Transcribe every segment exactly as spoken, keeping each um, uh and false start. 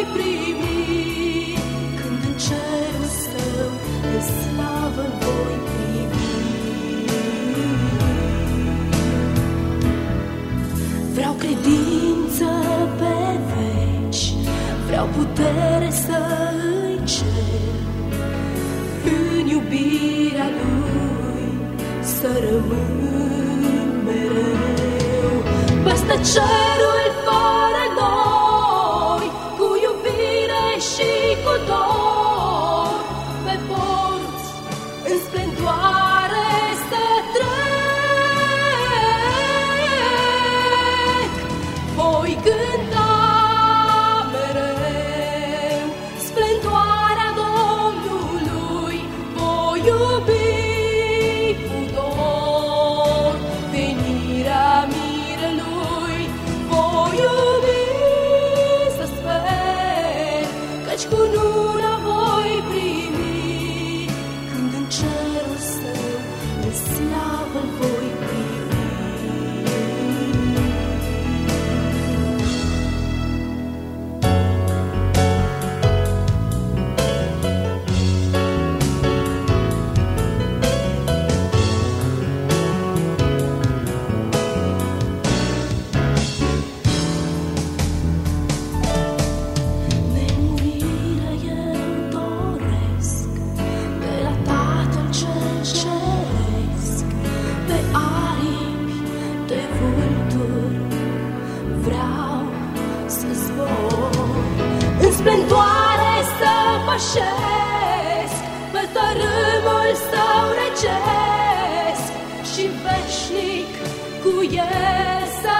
primi, când în cerul său de slavă voi primi. Vreau credință pe veci, vreau putere să îi cer, în iubirea lui să rămân mereu. Peste cerul fără noi, cu iubire și cu dor, pe porți în splendoare să trec. Voi cânta mereu splendoarea Domnului, voi iubi cu dor venirea mirelui, voi iubi să sper, căci cununa voi primi, când în cerul său de slavă voi primi. Nemurirea eu doresc, de la Tatăl cel ceresc, pe aripi de vulturi vreau să zbor, în splendoare să pășesc, pe tărâmul său regesc, și veșnic cu el să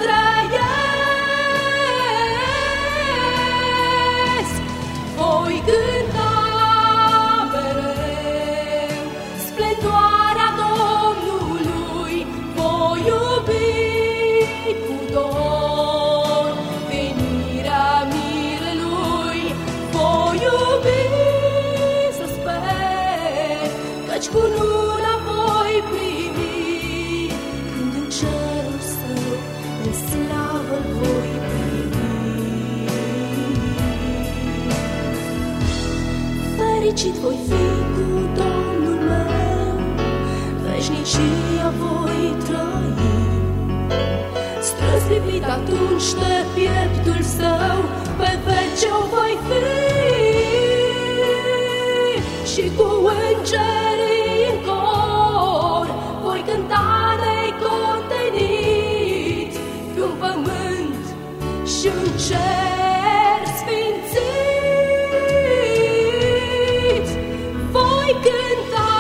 trăiesc. Voi cânta mereu splendoarea Domnului, voi iubi cu dor venirea mirelui, voi iubi să sper, căci cununa voi primi, când în cerul său de slavă voi primi. Fericit voi fi cu Domnul meu, veșnicia voi trăi, strâns lipit atunci de pieptul său, pe vece o voi fi, și cu îngerii în cor voi cânta necontenit, pe un pământ și un cer sfințit. Voi cânta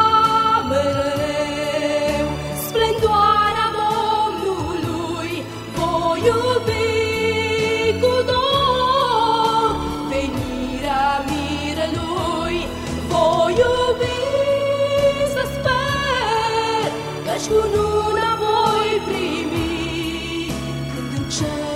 mereu splendoarea Domnului, voi iubi cu dor venirea mirelui, voi iubi să sper, căci cununa voi primi, când în cer